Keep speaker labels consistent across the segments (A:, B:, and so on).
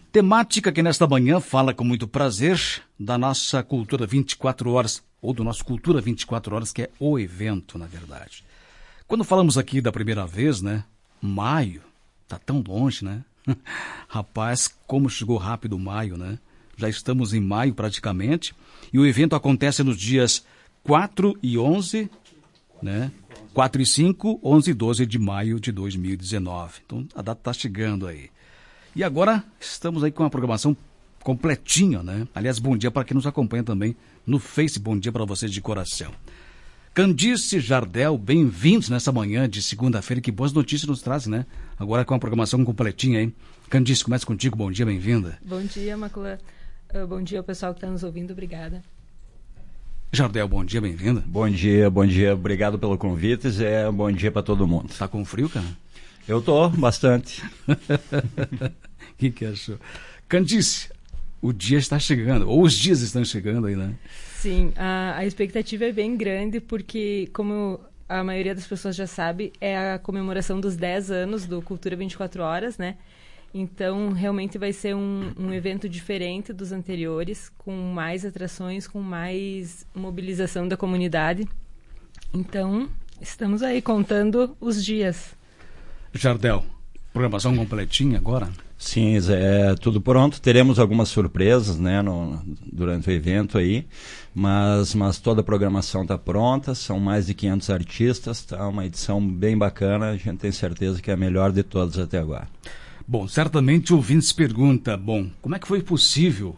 A: Temática que nesta manhã fala com muito prazer da nossa Cultura 24 Horas, ou do nosso Cultura 24 Horas, que é o evento, na verdade. Quando falamos aqui da primeira vez, né? Maio, tá tão longe, né? Rapaz, como chegou rápido maio, né? Já estamos em maio praticamente, e o evento acontece nos dias 4 e 11, né? 4 e 5, 11 e 12 de maio de 2019. Então, a data está chegando aí. E agora, estamos aí com uma programação completinha, né? Aliás, bom dia para quem nos acompanha também no Face. Bom dia para vocês de coração. Candice Jardel, bem-vindos nessa manhã de segunda-feira. Que boas notícias nos traz, né? Agora com uma programação completinha, hein? Candice, começa contigo. Bom dia, bem-vinda.
B: Bom dia, Macula. Bom dia ao pessoal que está nos ouvindo. Obrigada.
A: Jardel, bom dia, bem-vinda.
C: Bom dia. Obrigado pelo convite. Bom dia para todo mundo.
A: Tá com frio, cara?
C: Eu tô, bastante.
A: O que achou? Candice, o dia está chegando, ou os dias estão chegando aí, né?
B: Sim, a expectativa é bem grande, porque, como a maioria das pessoas já sabe, é a comemoração dos 10 anos do Cultura 24 Horas, né? Então, realmente vai ser um evento diferente dos anteriores, com mais atrações, com mais mobilização da comunidade. Então, estamos aí contando os dias.
A: Jardel, programação completinha agora?
C: Sim, tudo pronto. Teremos algumas surpresas, né, durante o evento aí, mas toda a programação está pronta. São mais de 500 artistas, tá uma edição bem bacana. A gente tem certeza que é a melhor de todas até agora.
A: Bom, certamente o ouvinte se pergunta, como é que foi possível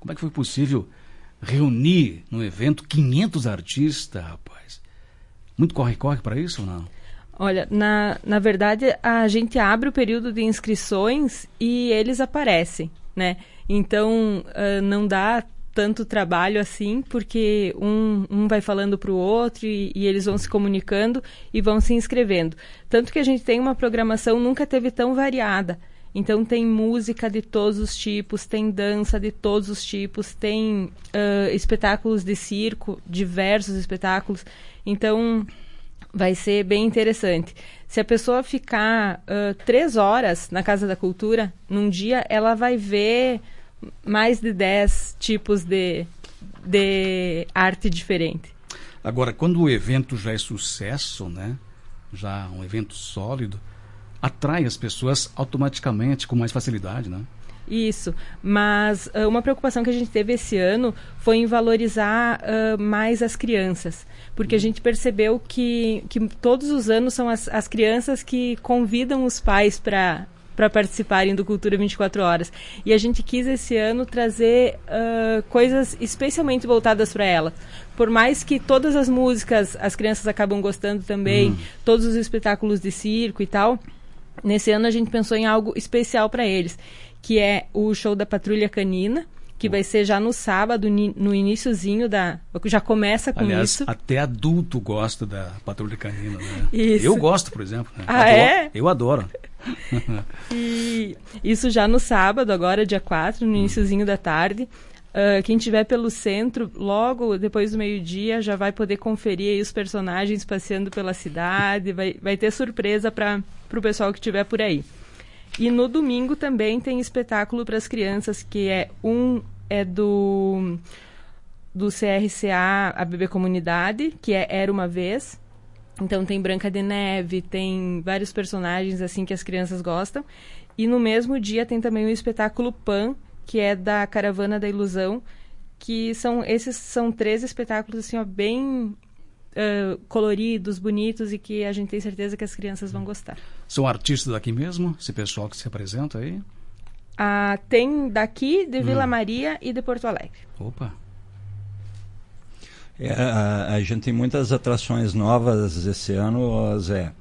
A: reunir no evento 500 artistas, rapaz? Muito corre-corre para isso ou não?
B: Olha, na verdade, a gente abre o período de inscrições e eles aparecem, né? Então, não dá tanto trabalho assim, porque um vai falando para o outro e eles vão se comunicando e vão se inscrevendo. Tanto que a gente tem uma programação nunca teve tão variada. Então, tem música de todos os tipos, tem dança de todos os tipos, tem espetáculos de circo, diversos espetáculos. Então, vai ser bem interessante. Se a pessoa ficar 3 horas na Casa da Cultura, num dia, ela vai ver mais de 10 tipos de arte diferente.
A: Agora, quando o evento já é sucesso, né? Já um evento sólido, atrai as pessoas automaticamente, com mais facilidade, né?
B: Isso, mas uma preocupação que a gente teve esse ano foi em valorizar mais as crianças, porque a gente percebeu que todos os anos são as crianças que convidam os pais para participarem do Cultura 24 Horas. E a gente quis esse ano trazer coisas especialmente voltadas para ela. Por mais que todas as músicas as crianças acabam gostando também, todos os espetáculos de circo e tal, nesse ano a gente pensou em algo especial para eles, que é o show da Patrulha Canina, que vai ser já no sábado, no iniciozinho já começa com isso.
A: Até adulto gosta da Patrulha Canina, né?
B: Isso.
A: Eu gosto, por exemplo. Né? Eu adoro.
B: E isso já no sábado, agora dia 4, no iniciozinho da tarde. Quem estiver pelo centro, logo depois do meio-dia, já vai poder conferir aí os personagens passeando pela cidade. Vai ter surpresa para o pessoal que estiver por aí. E no domingo também tem espetáculo para as crianças, que é do CRCA, a Bebê Comunidade, que é Era Uma Vez. Então tem Branca de Neve, tem vários personagens assim que as crianças gostam. E no mesmo dia tem também o espetáculo Pan, que é da Caravana da Ilusão, que esses são 3 espetáculos assim, ó, bem coloridos, bonitos, e que a gente tem certeza que as crianças vão gostar.
A: São artistas daqui mesmo? Esse pessoal que se apresenta aí?
B: Tem daqui, de Vila Maria e de Porto Alegre.
A: Opa!
C: A gente tem muitas atrações novas esse ano, Zé.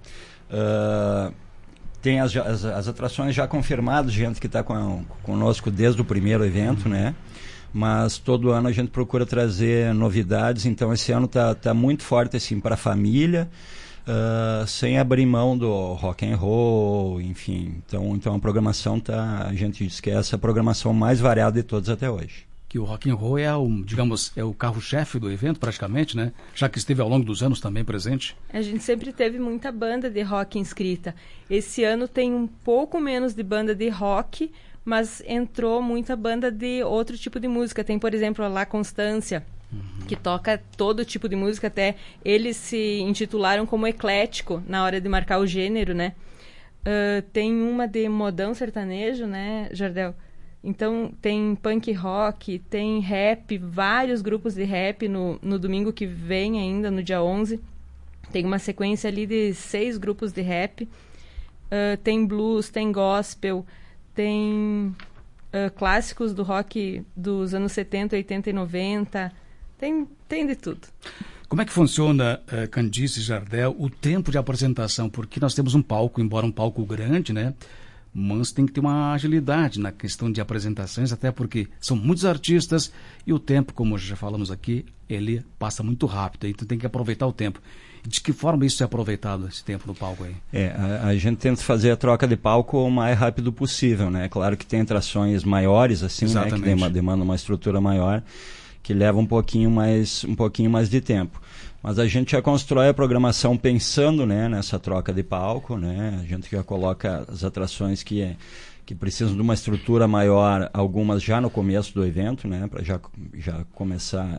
C: Tem as atrações já confirmadas, gente que está conosco desde o primeiro evento, né? Mas todo ano a gente procura trazer novidades. Então esse ano tá muito forte assim para a família, sem abrir mão do rock and roll, enfim. Então a programação a gente diz que é essa programação mais variada de todas até hoje.
A: Que o rock and roll é o carro-chefe do evento praticamente, né? Já que esteve ao longo dos anos também presente.
B: A gente sempre teve muita banda de rock inscrita. Esse ano tem um pouco menos de banda de rock, mas entrou muita banda de outro tipo de música. Tem, por exemplo, a La Constância, que toca todo tipo de música, até eles se intitularam como eclético na hora de marcar o gênero, né? Tem uma de modão sertanejo, né, Jardel? Então, tem punk rock, tem rap, vários grupos de rap no domingo que vem ainda, no dia 11. Tem uma sequência ali de 6 grupos de rap. Tem blues, tem gospel, tem clássicos do rock dos anos 70, 80 e 90. Tem de tudo.
A: Como é que funciona, Candice e Jardel, o tempo de apresentação? Porque nós temos um palco, embora um palco grande, né? Mas tem que ter uma agilidade na questão de apresentações, até porque são muitos artistas e o tempo, como já falamos aqui, ele passa muito rápido, então tem que aproveitar o tempo. De que forma isso é aproveitado, esse tempo no palco aí?
C: A gente tenta fazer a troca de palco o mais rápido possível, né? Claro que tem atrações maiores, assim, né? Que demandam uma estrutura maior, que leva um pouquinho mais de tempo. Mas a gente já constrói a programação pensando, né, nessa troca de palco, né? A gente já coloca as atrações que precisam de uma estrutura maior, algumas já no começo do evento, né, para já começar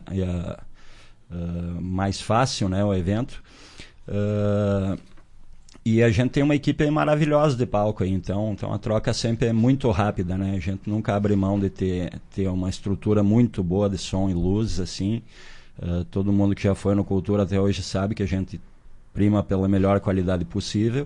C: mais fácil, né, o evento. E a gente tem uma equipe maravilhosa de palco aí, então a troca sempre é muito rápida, né? A gente nunca abre mão de ter uma estrutura muito boa de som e luzes, assim. Todo mundo que já foi no Cultura até hoje sabe que a gente prima pela melhor qualidade possível.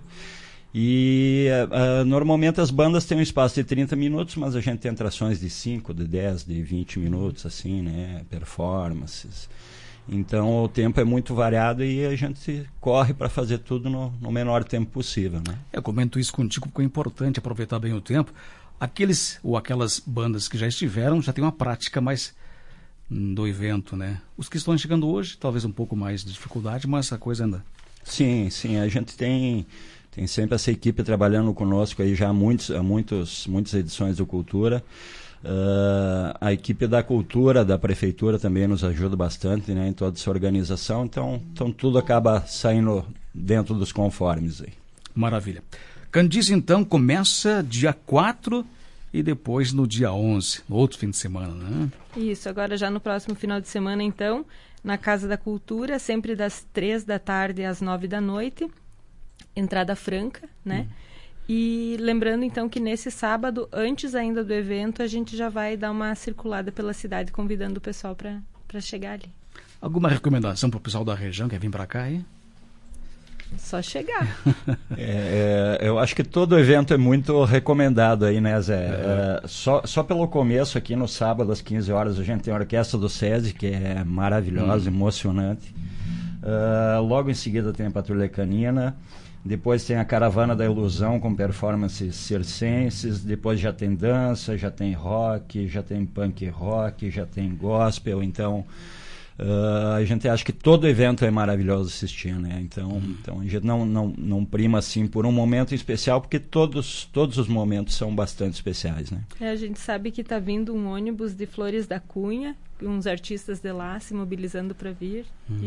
C: E normalmente as bandas têm um espaço de 30 minutos, mas a gente tem atrações de 5, de 10, de 20 minutos, assim, né? Performances. Então o tempo é muito variado e a gente corre para fazer tudo no menor tempo possível, né?
A: Eu comento isso contigo porque é importante aproveitar bem o tempo. Aqueles ou aquelas bandas que já estiveram já têm uma prática mais do evento, né? Os que estão chegando hoje, talvez um pouco mais de dificuldade, mas a coisa anda.
C: Sim, a gente tem sempre essa equipe trabalhando conosco aí já há muitas edições do Cultura. A equipe da Cultura, da Prefeitura também nos ajuda bastante, né, em toda essa organização, então tudo acaba saindo dentro dos conformes aí.
A: Maravilha. Candice, então, começa dia 4 e depois no dia 11, no outro fim de semana, né?
B: Isso, agora já no próximo final de semana, então, na Casa da Cultura, sempre das 3 da tarde às 9 da noite, entrada franca, né? E lembrando, então, que nesse sábado, antes ainda do evento, a gente já vai dar uma circulada pela cidade, convidando o pessoal para chegar ali.
A: Alguma recomendação para o pessoal da região que quer vir para cá aí?
B: Só chegar.
C: Eu acho que todo evento é muito recomendado aí, né, Zé? Só pelo começo aqui no sábado às 15 horas a gente tem a Orquestra do SESI, que é maravilhosa, emocionante. Logo em seguida tem a Patrulha Canina. Depois tem a Caravana da Ilusão com performances circenses. Depois já tem dança, já tem rock, já tem punk rock, já tem gospel. Então a gente acha que todo evento é maravilhoso assistir, né? Então a gente não prima assim por um momento especial, porque todos os momentos são bastante especiais, né?
B: A gente sabe que está vindo um ônibus de Flores da Cunha, uns artistas de lá se mobilizando para vir.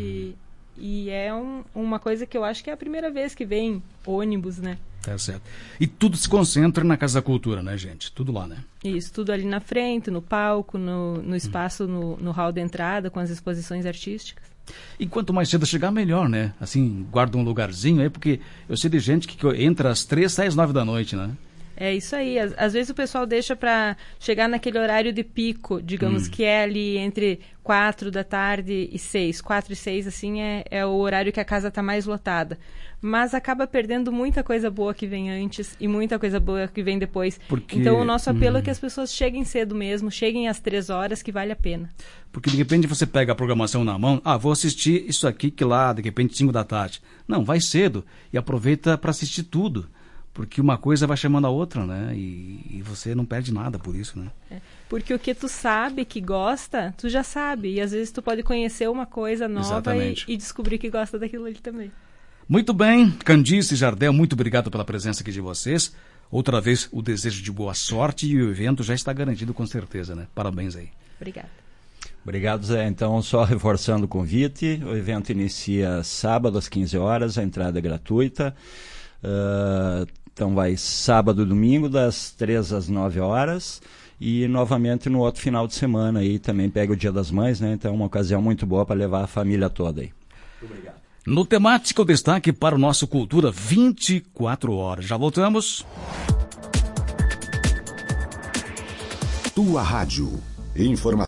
B: E é uma coisa que eu acho que é a primeira vez que vem ônibus, né?
A: Tá certo. E tudo se concentra na Casa da Cultura, né, gente? Tudo lá, né?
B: Isso, tudo ali na frente, no palco, no espaço, no hall de entrada, com as exposições artísticas.
A: E quanto mais cedo chegar, melhor, né? Assim, guarda um lugarzinho aí, porque eu sei de gente que entra às 3, sai às 9 da noite, né?
B: É isso aí. Às vezes o pessoal deixa para chegar naquele horário de pico, digamos, que é ali entre 4 da tarde e 6. 4 e 6, assim, é o horário que a casa está mais lotada. Mas acaba perdendo muita coisa boa que vem antes e muita coisa boa que vem depois. Então o nosso apelo é que as pessoas cheguem cedo mesmo, cheguem às 3 horas, que vale a pena.
A: Porque de repente você pega a programação na mão, vou assistir isso aqui que lá, de repente 5 da tarde. Não, vai cedo e aproveita para assistir tudo. Porque uma coisa vai chamando a outra, né? E você não perde nada por isso, né?
B: Porque o que tu sabe, que gosta, tu já sabe. E às vezes tu pode conhecer uma coisa nova e descobrir que gosta daquilo ali também.
A: Muito bem. Candice e Jardel, muito obrigado pela presença aqui de vocês. Outra vez, o desejo de boa sorte e o evento já está garantido com certeza, né? Parabéns aí.
B: Obrigada.
C: Obrigado, Zé. Então, só reforçando o convite, o evento inicia sábado às 15 horas, a entrada é gratuita. Então vai sábado e domingo, das 3 às 9 horas, e novamente no outro final de semana aí também pega o Dia das Mães, né? Então é uma ocasião muito boa para levar a família toda aí. Muito obrigado.
A: No Temática, o destaque para o nosso Cultura 24 horas. Já voltamos.
D: Tua Rádio. Informação.